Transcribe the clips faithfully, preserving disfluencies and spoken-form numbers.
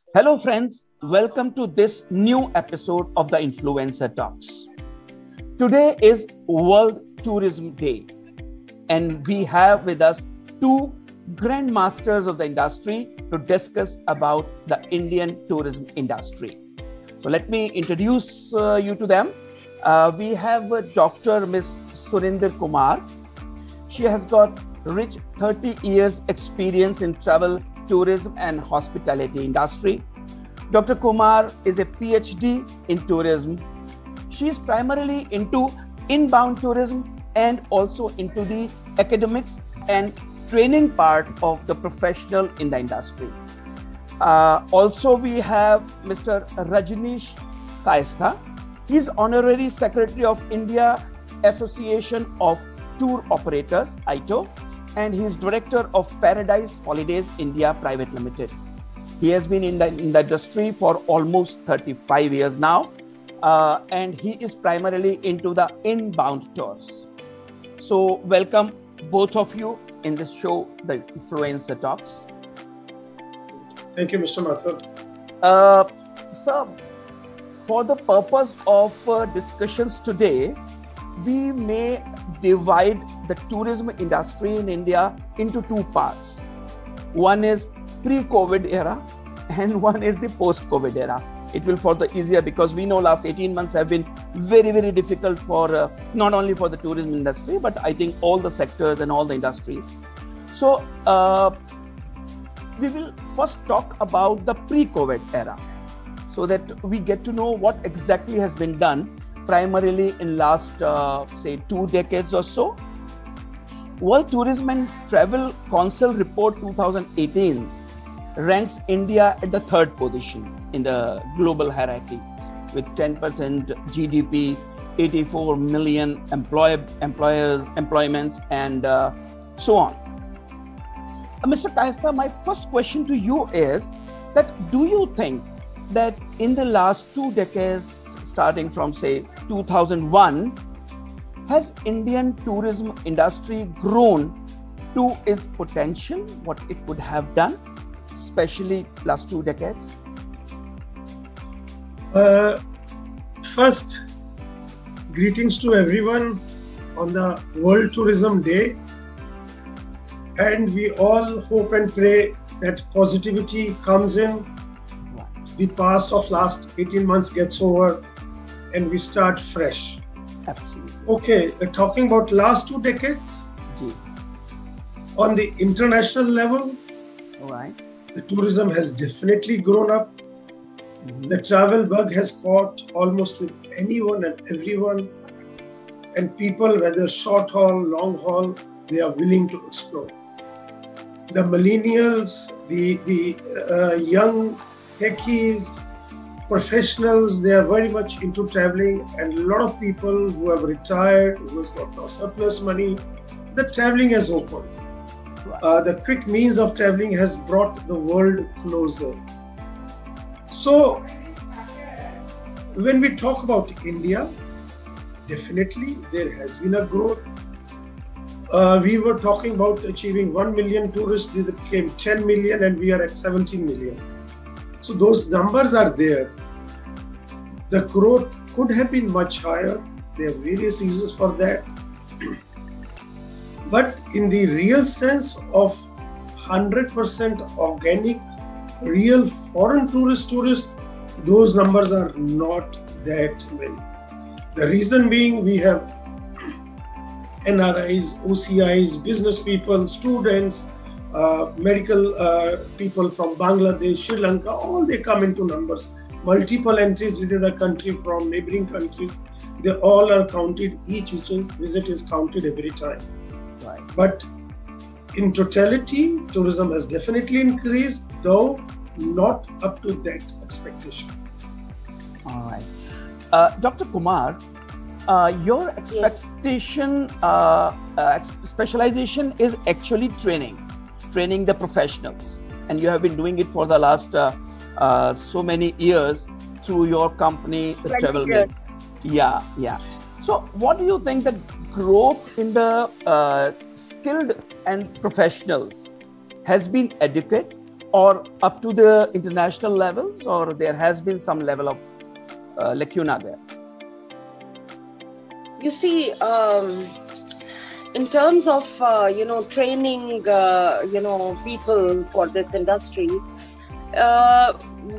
Hello, friends. Welcome to this new episode of the Influencer Talks. Today is World Tourism Day, and we have with us two grandmasters of the industry to discuss about the Indian tourism industry. So, let me introduce uh, you to them. Uh, we have uh, Doctor Miss Surinder Kumar. She has got rich thirty years experience in travel, tourism and hospitality industry. Doctor Kumar is a PhD in tourism. She is primarily into inbound tourism and also into the academics and training part of the professional in the industry. Uh, also, we have Mister Rajneesh Kayastha. He is Honorary Secretary of India Association of Tour Operators, I T O, and he is Director of Paradise Holidays India Private Limited. He has been in the, in the industry for almost thirty-five years now, uh, and he is primarily into the inbound tours. So welcome both of you in this show, the Influencer Talks. Thank you, Mister Mathur. Uh, so, for the purpose of uh, discussions today, we may divide the tourism industry in India into two parts. One is pre-COVID era and one is the post-COVID era. It will for the easier because we know last eighteen months have been very, very difficult for uh, not only for the tourism industry, but I think all the sectors and all the industries. So uh, we will first talk about the pre-COVID era so that we get to know what exactly has been done primarily in last, uh, say, two decades or so. World Tourism and Travel Council Report twenty eighteen ranks India at the third position in the global hierarchy with ten percent G D P, eighty-four million employ employers, employments, and uh, so on. Uh, Mister Kayastha, my first question to you is that do you think that in the last two decades, starting from say two thousand one, has Indian tourism industry grown to its potential, what it could have done, especially last two decades? Uh, first, greetings to everyone on the World Tourism Day. And we all hope and pray that positivity comes in, the past of last eighteen months gets over, and we start fresh. Absolutely. Okay, uh, talking about last two decades, Gee. on the international level, All right. the tourism has definitely grown up. Mm-hmm. The travel bug has caught almost with anyone and everyone, and people, whether short haul, long haul, they are willing to explore. The millennials, the, the uh, young techies, professionals, they are very much into traveling, and a lot of people who have retired, who has got no surplus money, the traveling has opened. Uh, the quick means of traveling has brought the world closer. So, when we talk about India, definitely there has been a growth. Uh, we were talking about achieving one million tourists, they became ten million, and we are at seventeen million. So those numbers are there. The growth could have been much higher. There are various reasons for that. But in the real sense of one hundred percent organic, real foreign tourist tourists, those numbers are not that many. The reason being, we have N R Is, O C Is, business people, students, uh, medical uh, people from Bangladesh, Sri Lanka, all they come into numbers. Multiple entries within the country from neighboring countries, they all are counted, each which is visit is counted every time. Right. But in totality, tourism has definitely increased, though not up to that expectation. All right. Uh, Doctor Kumar, uh, your expectation, yes. uh, uh, specialization is actually training, training the professionals. And you have been doing it for the last uh, uh, so many years through your company, the Travel Mate. Yeah, yeah. So what do you think that growth in the uh, skilled and professionals has been adequate or up to the international levels, or there has been some level of uh, lacuna there? You see, um, in terms of, uh, you know, training, uh, you know, people for this industry, uh,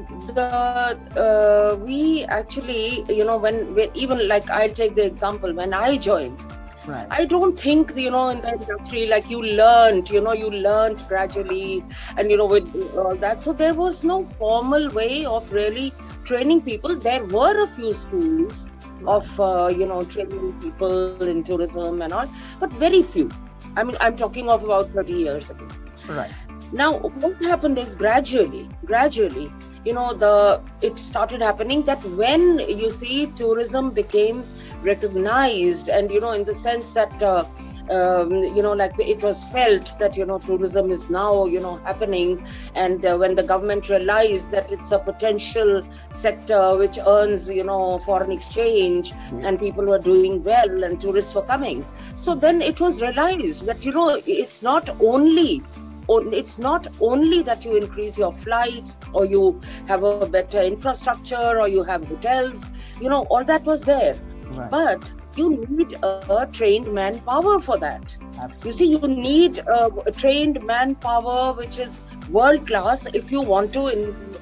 the uh, we actually, you know, when, when even like I'll take the example, when I joined, right. I don't think, you know, in the industry, like you learned, you know, you learned gradually and, you know, with all that. So there was no formal way of really training people. There were a few schools of, uh, you know, training people in tourism and all, but very few. I mean, I'm talking of about thirty years ago. Right. Now, what happened is gradually, gradually, you know, the it started happening that when you see tourism became recognized, and, you know, in the sense that, uh, um, you know, like it was felt that, you know, tourism is now, you know, happening. And uh, when the government realized that it's a potential sector which earns, you know, foreign exchange, mm-hmm. and people were doing well and tourists were coming. So then it was realized that, you know, it's not only It's not only that you increase your flights or you have a better infrastructure or you have hotels, you know, all that was there. Right. But you need a, a trained manpower for that. Absolutely. You see, you need a, a trained manpower which is world class if you want to,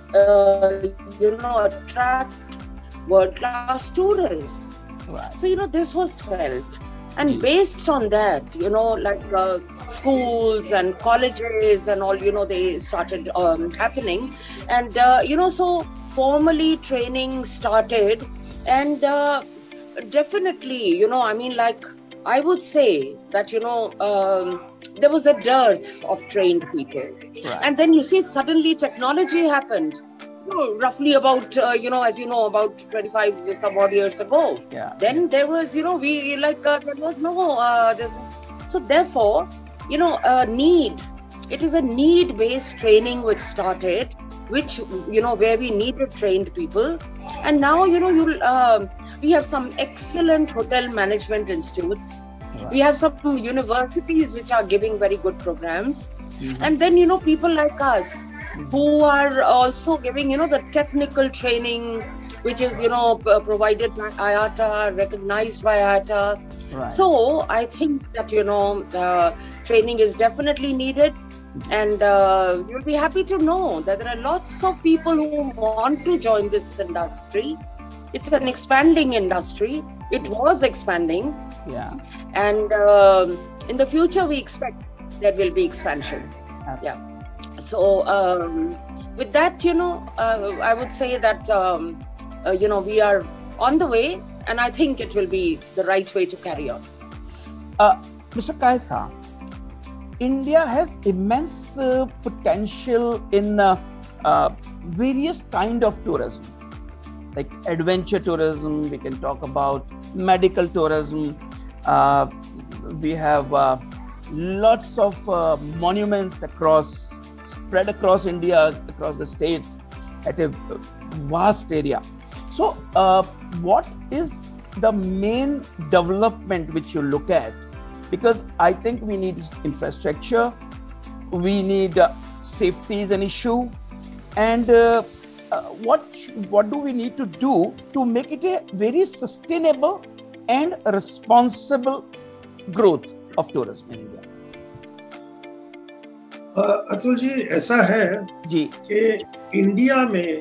uh, you know, attract world class tourists. Right. So, you know, this was felt. And based on that, you know, like uh, schools and colleges and all, you know, they started um, happening. And, uh, you know, so formally training started. And uh, definitely, you know, I mean, like, I would say that, you know, um, there was a dearth of trained people. Right. And then you see, suddenly technology happened. Roughly about, uh, you know, as you know, about twenty-five some odd years ago. Yeah. Then there was, you know, we like, uh, there was no, uh, there's, so therefore, you know, uh, need, it is a need-based training which started, which, you know, where we needed trained people. And now, you know, you uh, we have some excellent hotel management institutes. Right. We have some universities which are giving very good programs. Mm-hmm. And then, you know, people like us, who are also giving, you know, the technical training, which is, you know, p- provided by I A T A, recognized by I A T A. Right. So I think that, you know, uh, training is definitely needed. And uh, you'll be happy to know that there are lots of people who want to join this industry. It's an expanding industry. It was expanding. Yeah. And uh, in the future, we expect there will be expansion. Absolutely. Yeah. So um, with that, you know, uh, I would say that, um, uh, you know, we are on the way, and I think it will be the right way to carry on. Uh, Mister Kaisa, India has immense uh, potential in uh, uh, various kind of tourism, like adventure tourism. We can talk about medical tourism. Uh, we have uh, lots of uh, monuments across, spread across India, across the states, at a vast area. So, uh, what is the main development which you look at? Because I think we need infrastructure, we need uh, safety is an issue, and uh, uh, what what do we need to do to make it a very sustainable and responsible growth of tourism in India? Atul ji, ऐसा है जी कि India में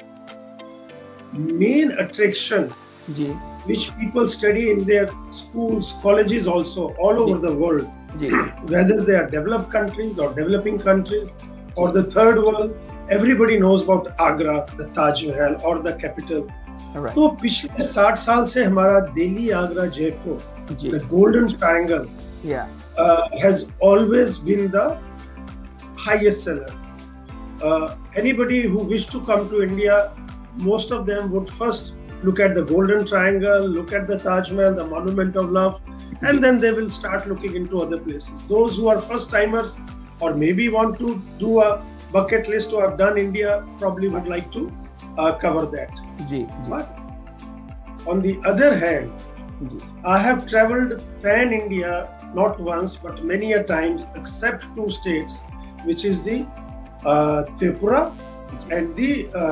main attraction जी which people study in their schools, colleges also, all over जी, the world, जी, whether they are developed countries or developing countries or the third world, everybody knows about Agra, the Taj Mahal or the capital. right, तो पिछले साठ साल से हमारा दिल्ली, आगरा, जयपुर, जी, the golden triangle yeah, uh, has always been the highest seller. Uh, anybody who wished to come to India, most of them would first look at the Golden Triangle, look at the Taj Mahal, the Monument of Love, and then they will start looking into other places. Those who are first timers or maybe want to do a bucket list to have done India probably would like to uh, cover that. Ji, ji, But on the other hand, ji, I have traveled pan India not once but many a times, except two states, which is the uh, Tripura and the uh,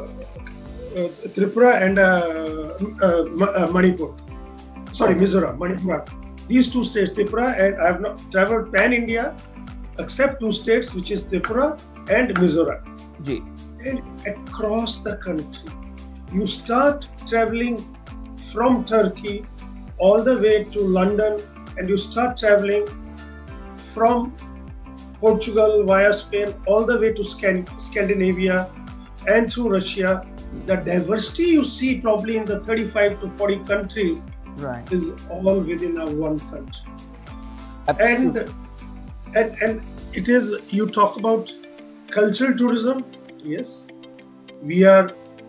uh, Tripura and uh, uh, uh, Manipur. Sorry, Mizoram, Manipur. These two states, Tripura, and I have not traveled pan India, except two states, which is Tripura and Mizoram. Ji. And across the country, you start traveling from Turkey all the way to London, and you start traveling from Portugal via Spain all the way to Scandinavia and through Russia. The diversity you see probably in the thirty-five to forty countries right. is all within our one country. And, and and it is, you talk about cultural tourism. Yes, we are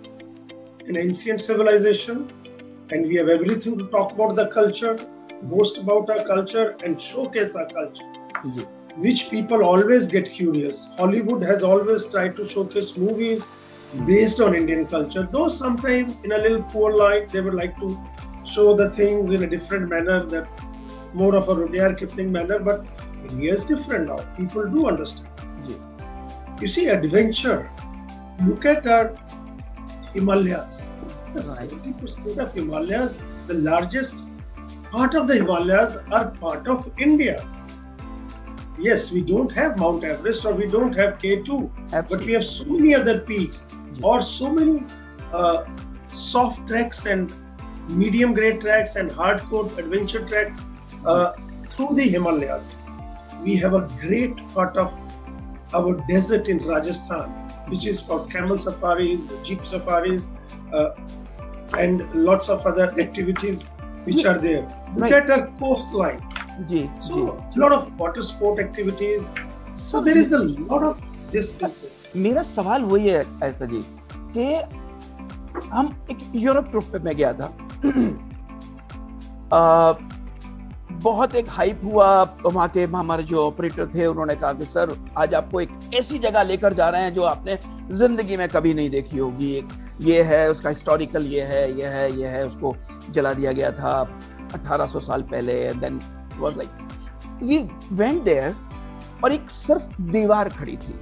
an ancient civilization and we have everything to talk about the culture, boast about our culture and showcase our culture, yeah. which people always get curious. Hollywood has always tried to showcase movies based on Indian culture, though sometimes in a little poor light, they would like to show the things in a different manner, that more of a Rudyard Kipling manner, but India is different now. People do understand. Yeah. You see, adventure. Look at our Himalayas. The Right. seventy percent of Himalayas, the largest part of the Himalayas are part of India. Yes, we don't have Mount Everest or we don't have K two, Absolutely. but we have so many other peaks Yeah. or so many uh, soft tracks and medium grade tracks and hardcore adventure tracks uh, through the Himalayas. We have a great part of our desert in Rajasthan, which is for camel safaris, jeep safaris, uh, and lots of other activities which are there. Look Right. at our coastline. Ji, So, ji. a lot of water sport activities. So, there is a lot of this. this thing. मेरा सवाल वही है ऐसा जी कि हम एक Europe trip पे मैं गया था आ, बहुत एक हाइप हुआ वहाँ के हमारे जो ऑपरेटर थे, उन्होंने कहा कि सर आज आपको एक ऐसी जगह लेकर जा रहे हैं जो आपने जिंदगी में कभी नहीं देखी होगी। एक ये है, उसका हिस्टोरिकल ये है, ये है, ये है, उसको जला दिया गया था अठारह सौ साल पहले। Then was like we went there और एक सिर्फ दीवार खड़ी थी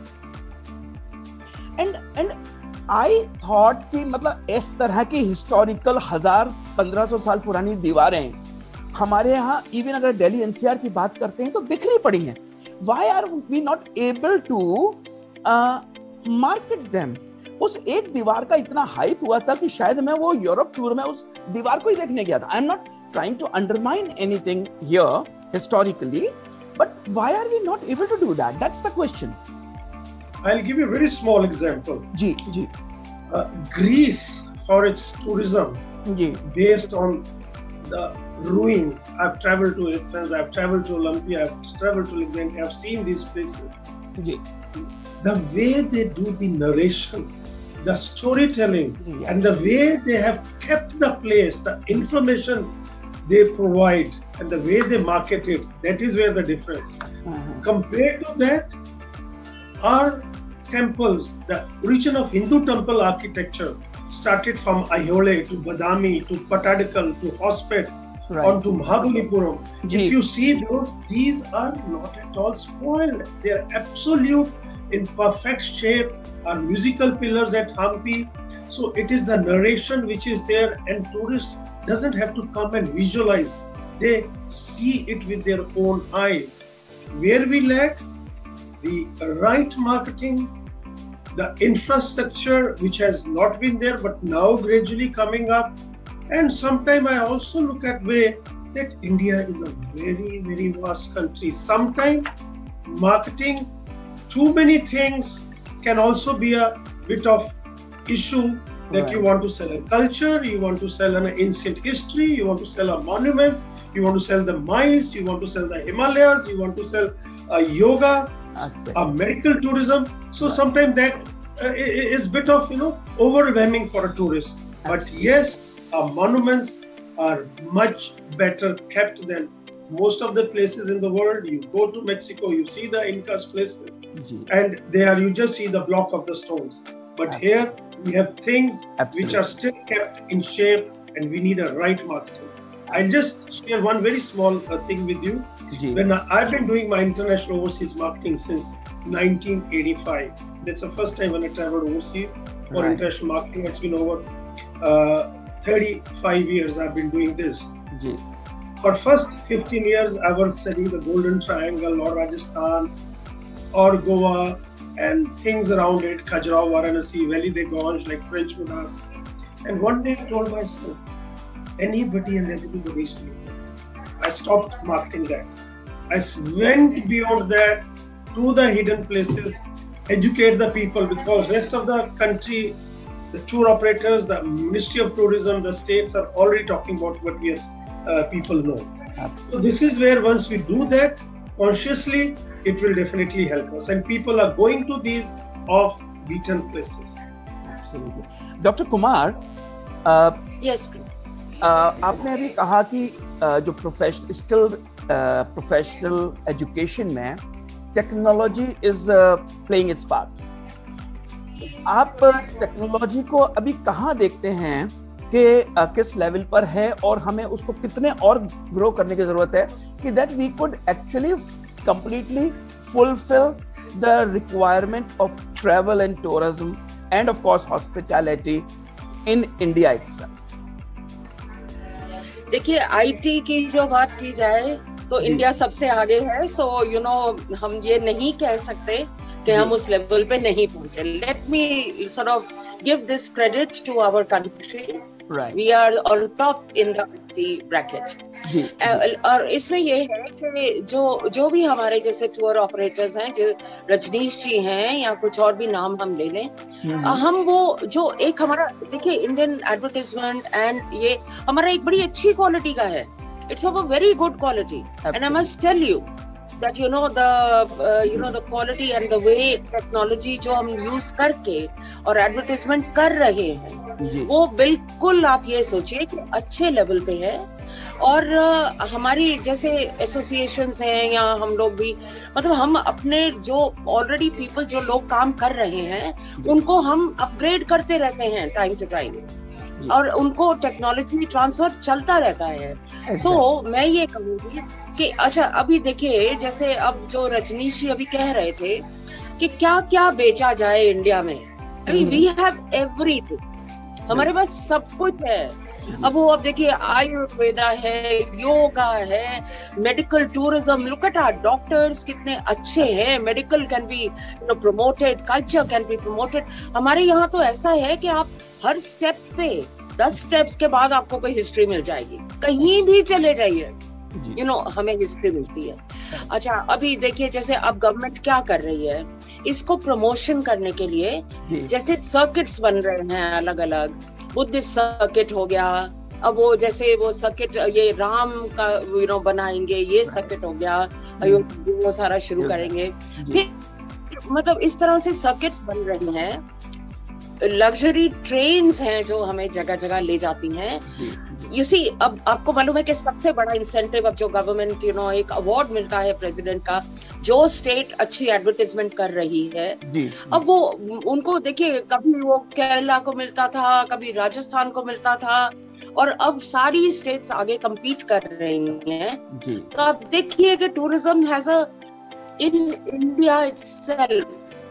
एंड एंड आई थॉट कि मतलब इस तरह की हिस्टोरिकल हजार पंद्रह सौ साल पुरानी दीवारें हमारे यहाँ इवन अगर दिल्ली एनसीआर की बात करते हैं तो बिखरी पड़ी हैं। Why are we not able to market them? उस एक दीवार का इतना हाइप हुआ था कि शायद मैं वो यूरोप टूर में उस दीवार को ही देखने गया था। I am not trying to undermine anything here historically, but why are we not able to do that? That's the question. I'll give you a very small example. जी जी Uh, Greece, for its tourism, जी based on the ruins. I've traveled to Athens, I've traveled to Olympia, I've traveled to Alexandria, I've seen these places. जी The way they do the narration, the storytelling, Yeah. and the way they have kept the place, the information they provide, and the way they market it, that is where the difference. uh-huh. Compared to that, our temples, the origin of Hindu temple architecture started from Ayhole to Badami to Patadakal to Hospet Right. on to Mahabalipuram. Ji. If you see those, these are not at all spoiled. They are absolute in perfect shape. Our musical pillars at Hampi. So it is the narration which is there, and tourists doesn't have to come and visualize. They see it with their own eyes. Where we lack the right marketing, the infrastructure which has not been there but now gradually coming up, and sometimes I also look at way that India is a very very vast country. Sometimes marketing too many things can also be a bit of issue, that Right. you want to sell a culture, you want to sell an ancient history, you want to sell a monuments, you want to sell the mice, you want to sell the Himalayas, you want to sell a yoga, That's it. a medical tourism. So Right. sometimes that uh, i- i- is bit of, you know, overwhelming for a tourist. But yes, our monuments are much better kept than most of the places in the world. You go to Mexico, you see the Incas places, जी and there you just see the block of the stones. But Absolutely. here we have things which Absolutely. are still kept in shape, and we need a right marketing. I'll just share one very small uh, thing with you. जी. When I, I've been doing my international overseas marketing since nineteen eighty-five. That's the first time when I traveled overseas for Right. international marketing. It's been over uh, thirty-five years I've been doing this. जी. For first fifteen years, I was studying the Golden Triangle or Rajasthan or Goa and things around it, Khajuraho, Varanasi, Valley de Ganges, like French would ask. And one day I told myself, anybody and everybody is doing it. I stopped marketing that. I went beyond that to the hidden places, educate the people, because rest of the country, the tour operators, the Ministry of Tourism, the states are already talking about what we as uh, people know. Absolutely. So this is where once we do that consciously, it will definitely help us. And people are going to these off-beaten places. Absolutely. Doctor Kumar, uh, Yes, Uh, आपने अभी कहा कि uh, जो professional skill professional education में technology is playing its part. आप technology को अभी कहाँ देखते हैं कि uh, किस लेवल पर है और हमें उसको कितने और ग्रो करने की जरूरत है कि that we could actually completely fulfil the requirement of travel and tourism and of course hospitality in India itself. देखिए आईटी की जो बात की जाए तो जी. इंडिया सबसे आगे है, सो यू नो हम ये नहीं कह सकते कि हम उस लेवल पे नहीं पहुंचे। Let me sort of give this credit to our country, we are on top in the bracket. जी. और इसमें ये है कि जो जो भी हमारे जैसे टूर ऑपरेटर्स हैं, जो रजनीश जी हैं या कुछ और भी नाम हम ले लें, हम वो जो एक हमारा देखिए इंडियन एडवर्टाइजमेंट एंड ये हमारा एक बड़ी अच्छी क्वालिटी का है। It's of a very good quality and I must tell you that you know the uh, you know the quality and the way technology जो हम यूज करके और एडवर्टाइजमेंट कर रहे हैं वो बिल्कुल आप ये सोचिए कि अच्छे लेवल पे है। और uh, हमारी जैसे एसोसिएशंस हैं या हम लोग भी मतलब हम अपने जो ऑलरेडी पीपल जो लोग काम कर रहे हैं उनको हम अपग्रेड करते रहते हैं टाइम टू टाइम और उनको टेक्नोलॉजी ट्रांसफर चलता रहता है। सो so, मैं ये कहूँगी कि अच्छा अभी देखिए जैसे अब जो रजनीश जी अभी कह रहे थे कि क्या क्या बेचा जाए इंडिया में, अभी वी हैव एवरीथिंग, हमारे पास सब कुछ है। अब वो अब देखिए आयुर्वेदा है, योगा है, medical tourism, look at our doctors कितने अच्छे हैं, medical can be you know promoted, culture can be promoted. हमारे यहाँ तो ऐसा है कि आप हर स्टेप पे दस स्टेप्स के बाद आपको कोई हिस्ट्री मिल जाएगी, कहीं भी चले जाइए यू नो हमें हिस्ट्री मिलती है। अच्छा अभी देखिए जैसे अब गवर्नमेंट क्या कर रही है इसको प्रमोशन करने के लिए, जैसे सर्किट्स बन रहे हैं अलग अलग, बुद्धिस्ट सर्किट हो गया, अब वो जैसे वो सर्किट ये राम का यू नो बनाएंगे, ये सर्किट हो गया, वो सारा शुरू करेंगे। फिर मतलब इस तरह से सर्किट्स बन रही हैं, लग्जरी ट्रेन्स हैं जो हमें जगह जगह ले जाती हैं। यू सी अब आपको मालूम है कि सबसे बड़ा इंसेंटिव अब जो गवर्नमेंट यू नो एक अवार्ड मिलता है प्रेसिडेंट का, जो स्टेट अच्छी एडवर्टाइजमेंट कर रही है जी, अब वो उनको देखिए कभी वो केरला को मिलता था, कभी राजस्थान को मिलता था और अब सारी स्टेट्स आगे compete कर रही हैं। तो आप देखिए कि tourism has a in India itself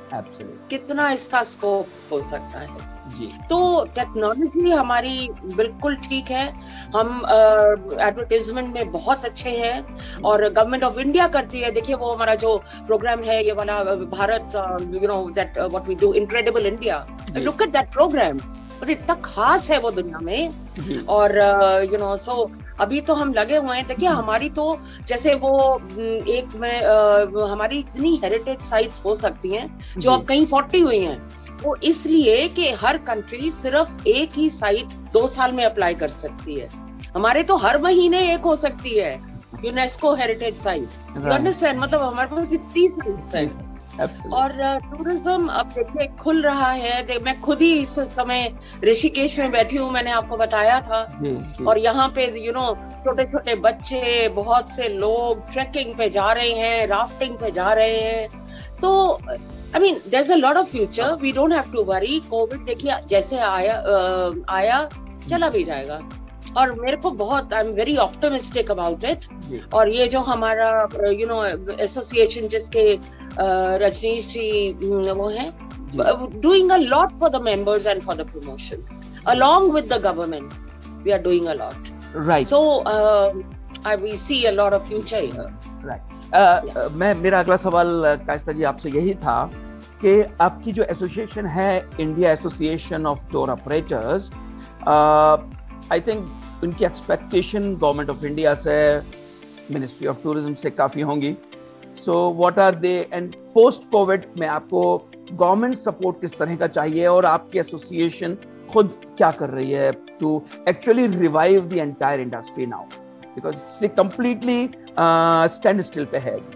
कितना इसका स्कोप हो सकता है जी। तो टेक्नोलॉजी हमारी बिल्कुल ठीक है, हम एडवर्टाइजमेंट uh, में बहुत अच्छे हैं और गवर्नमेंट ऑफ इंडिया करती है। देखिए वो हमारा जो प्रोग्राम है ये वाला Bharat you know that what we do incredible India, look at that programme, इतना खास है वो दुनिया में। और यू नो सो अभी तो हम लगे हुए हैं, देखिए हमारी तो जैसे वो एक में uh, हमारी इतनी हेरिटेज साइट्स हो सकती हैं जो अब कहीं फोर्टी हुई हैं, वो इसलिए कि हर कंट्री सिर्फ एक ही साइट दो साल में अप्लाई कर सकती है। हमारे तो हर महीने एक हो सकती है UNESCO heritage site, you understand, मतलब हमारे पास इतनी साइट्स हैं। और टूरिज्म अब देखिए खुल रहा है। मैं खुद ही इस समय ऋषिकेश में बैठी हूँ, मैंने आपको बताया था, और यहाँ पे यू नो छोटे छोटे बच्चे, बहुत से लोग ट्रैकिंग पे जा रहे हैं, राफ्टिंग पे जा रहे हैं। तो I mean there is a lot of future, we don't have to worry. Covid देखिए जैसे आया आ, आया चला भी जाएगा, और मेरे को बहुत I am very optimistic about it. जी. और ये जो हमारा यू नो एसोसिएशन जिसके uh, रजनीश जी वो हैं, doing a lot for the members and for the promotion, along with the government. We are doing a lot. Right. So uh, I we see a lot of future here. Right. Uh, yeah. मैं मेरा अगला सवाल कायस्था जी आपसे यही था कि आपकी जो एसोसिएशन है, India association of tour operators, I think उनकी एक्सपेक्टेशन गवर्नमेंट ऑफ इंडिया से, मिनिस्ट्री ऑफ टूरिज्म से काफी होंगी. So what are they, and post Covid में आपको गवर्नमेंट सपोर्ट किस तरह का चाहिए, और आपकी एसोसिएशन खुद क्या कर रही है to actually revive the entire industry now, because it's completely standstill पे है.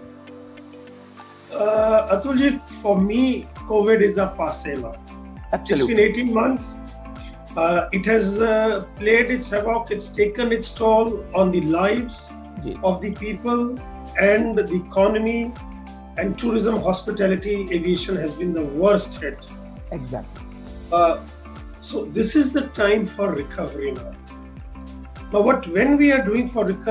Uh, Atulji, for me, COVID is a passe now. Absolutely. It's been eighteen months. Uh, it has uh, played its havoc. It's taken its toll on the lives Ji. of the people and the economy. And tourism, hospitality, aviation has been the worst hit. Exactly. Uh, so this is the time for recovery now. Now, what when we are doing for recovery.